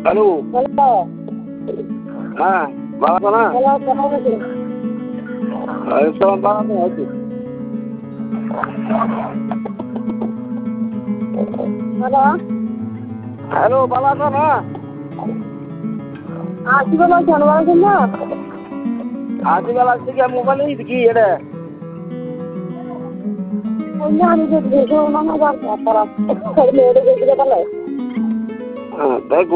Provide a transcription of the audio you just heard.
Hello, hello, হ্যাঁ ভালো আছো না? হ্যালো, কেমন আছেন? ওয়ালাইকুম ভালো আছি। হ্যালো, হ্যালো, ভালো আছো না? কি ভালো আছেন? ভালো আছেন না? আজকে বেলা থেকে মোবাইলেই দেখি এটা। অন্য আমি যে দেখে ওনার আবার খারাপ মেয়েদের দেখে গেলে তাই